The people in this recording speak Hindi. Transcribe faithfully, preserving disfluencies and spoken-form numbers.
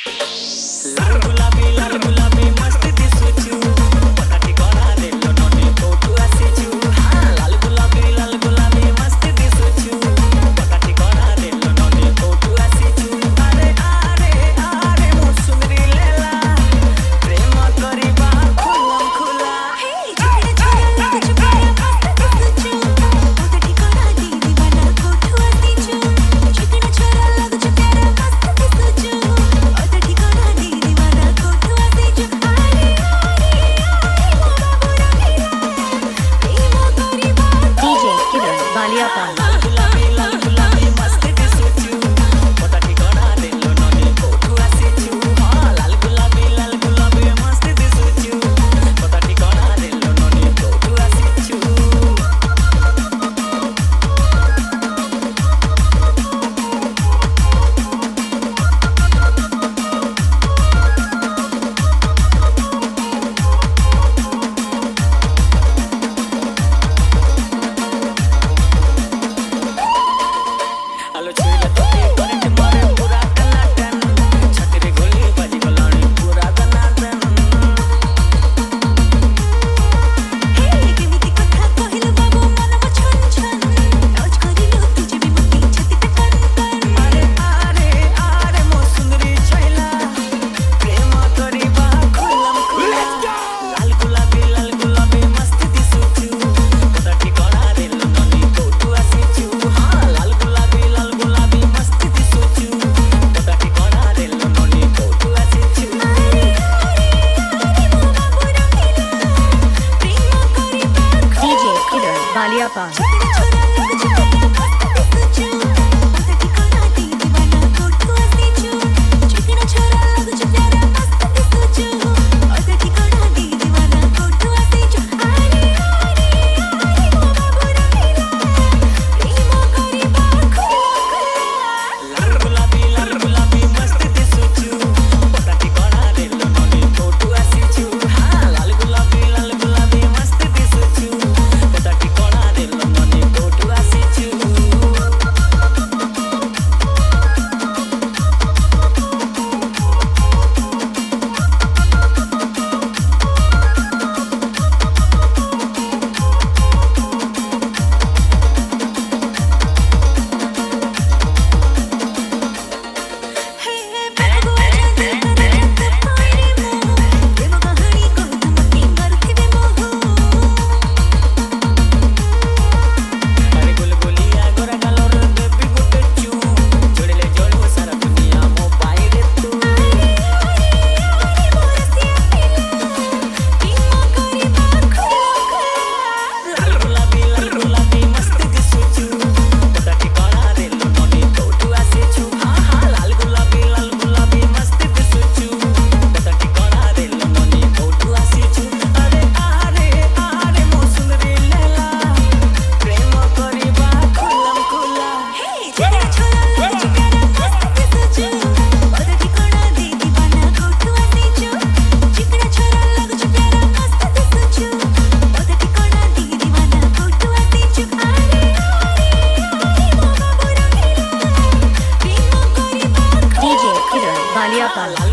लाल गुलाबी लाल गुलाबी मस्त दिसुचु पता ठिकाना देलो नोने कोठू आसीचु हाँ लाल गुलाबी लाल गुलाबी मस्त दिसुचु पता ठिकाना देलो नोने कोठू आसीचु अरे अरे अरे मौसुमरी लेला प्रेम करिबा खुलम खुला हे चिकड़ा छोरा लगुचु प्यारा मस्त दिसुचु पता ठिकाना दे दीवाना कोठू आसीचु चिकड़ा छोरा लगुचु प्यारा मस्त दिसुचु पता ठिकाना दे दीवाना कोठू आसीचु अरे अरे अरे मोरा बुरा गिरा प्रेम करिबा डीजे किरण बालियापाल लाल गुलाबी लाल गुलाबी मस्त दिसुचु पता ठिकाना देलो नोने कोठू आसीचु हाँ लाल गुलाबी लाल गुलाबी मस्त दिसुचु पता ठिकाना देलो नोने कोठू आसीचु आलो छुईले तोके करंट मारे पूरा टनाटन छातीरे गोली बाजी गलाणी पूरा दनादन हे केमिति कथा कहिलो बाबू मनम छन छन टच करिलो तुझे भी मती छाती पे कन कन अरे अरे अरे मो सुंदरी छैला प्रेम करिबा खुलम खुला लाल गुलाबी लाल गुलाबी मस्त दिसुचु पता ठिकाना देलो नोने कोठू आसीचु हाँ लाल गुलाबी लाल गुलाबी मस्त दिसुचु पता ठिकाना देलो नोने कोठू आसीचु अरे अरे अरे मोरा बुरा गिरा प्रेम करिबा डीजे किरण बालियापाल चिकड़ा छोरा लगुचु प्यारा मस्त दिसुचु पता ठिकाना दे दीवाना कोठू आसीचु चिकड़ा छोरा लगुचु प्यारा मस्त दिसुचु पता ठिकाना दे दीवाना कोठू आसीचु अरे अरे अरे मोरा बुरा गिरा प्रेम करिबा खुला खुला लाल गुलाबी लाल गुलाबी मस्त दिसुचु पता ठिकाना देलो नोने कोठू आसीचु हाँ लाल गुलाबी लाल गुलाबी मस्त दिसुचु पता ठिकाना देलो नोने कोठू आसीचु हे बेगुआ दे करे ते पाइरी मो प्रेम कहानी को तुमकी करथिबे मोहू अरे गुलगुलिया गोरा गालोर बेबी गोटे चू जोड़ले जोड़ो सारा दुनिया मो पाई रे तू अरे अरे अरे मोरसिया पिला प्रेम करिबा खुला खुला लाल गुलाबी लाल गुलाबी मस्त दिसुचु पता ठिकाना देलो नोने कोठू आसीचु हाँ हाँ लाल गुलाबी लाल गुलाबी मस्त दिसुचु पता ठिकाना देलो नोने कोठू आसीचु अरे अरे अरे मो सुंदरी लेला प्रेम करिबा खुलम खुला हे चिकड़ा छोरा लगुचु प्यारा मस्त दिसुचु पता ठिकाना दे दीवाना कोठू आसीचु चिकड़ा छोरा लगुचु प्यारा मस्त दिसुचु पता ठिकाना दे दीवाना कोठू आसीचु अरे अरे अरे मोरा बुरा गिरा प्रेम करिबा डीजे किरण बालियापाल लाल